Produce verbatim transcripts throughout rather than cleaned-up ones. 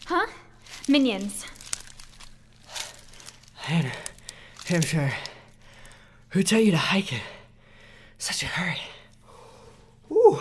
Huh? Minions. Hannah, Hampshire, who tell you to hike in such a hurry? Ooh.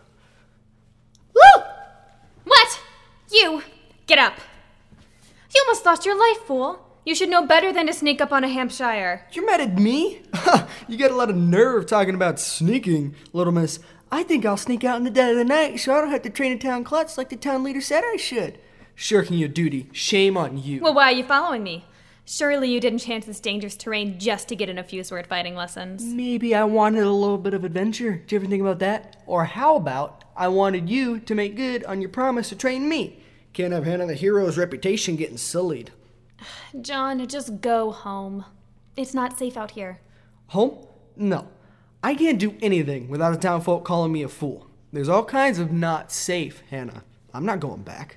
Woo! What? You! Get up. You almost lost your life, fool. You should know better than to sneak up on a Hampshire. You're mad at me? You got a lot of nerve talking about sneaking, little miss. I think I'll sneak out in the dead of the night so I don't have to train a town klutz like the town leader said I should. Shirking your duty. Shame on you. Well, why are you following me? Surely you didn't chance this dangerous terrain just to get in a few sword fighting lessons. Maybe I wanted a little bit of adventure. Did you ever think about that? Or how about I wanted you to make good on your promise to train me? Can't have Hannah the hero's reputation getting sullied. John, just go home. It's not safe out here. Home? No. I can't do anything without the town folk calling me a fool. There's all kinds of not safe, Hannah. I'm not going back.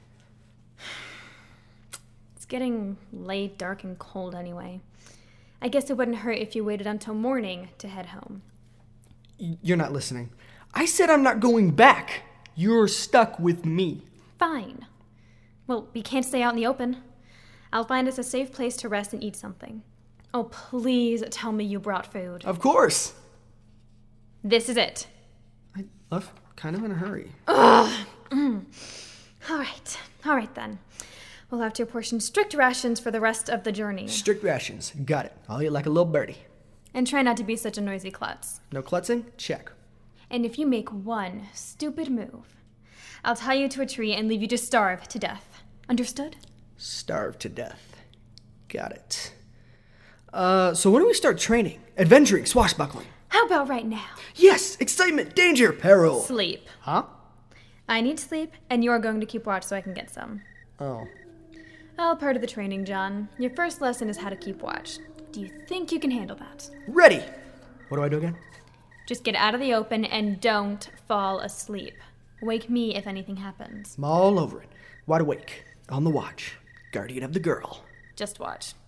It's getting late, dark, and cold anyway. I guess it wouldn't hurt if you waited until morning to head home. Y- You're not listening. I said I'm not going back. You're stuck with me. Fine. Well, we can't stay out in the open. I'll find us a safe place to rest and eat something. Oh, please tell me you brought food. Of course. This is it. I left kind of in a hurry. Ugh. Mm. All right. All right, then. We'll have to apportion strict rations for the rest of the journey. Strict rations. Got it. I'll eat like a little birdie. And try not to be such a noisy klutz. No klutzing? Check. And if you make one stupid move, I'll tie you to a tree and leave you to starve to death. Understood? Starve to death. Got it. Uh, so when do we start training? Adventuring, swashbuckling. How about right now? Yes! Excitement, danger, peril! Sleep. Huh? I need sleep, and you're going to keep watch so I can get some. Oh. All part of the training, John. Your first lesson is how to keep watch. Do you think you can handle that? Ready! What do I do again? Just get out of the open and don't fall asleep. Wake me if anything happens. I'm all over it. Wide awake. On the watch. Guardian of the girl. Just watch.